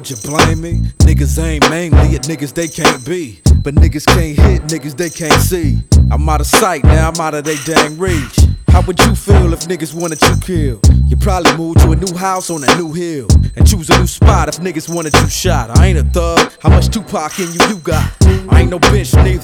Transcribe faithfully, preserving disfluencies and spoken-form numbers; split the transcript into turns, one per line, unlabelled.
would you blame me? Niggas aim mainly at niggas they can't be, but niggas can't hit niggas they can't see. I'm out of sight, now I'm out of they dang reach. How would you feel if niggas wanted you killed? You probably move to a new house on a new hill and choose a new spot if niggas wanted you shot. I ain't a thug, how much Tupac in you you got? I ain't no bitch neither,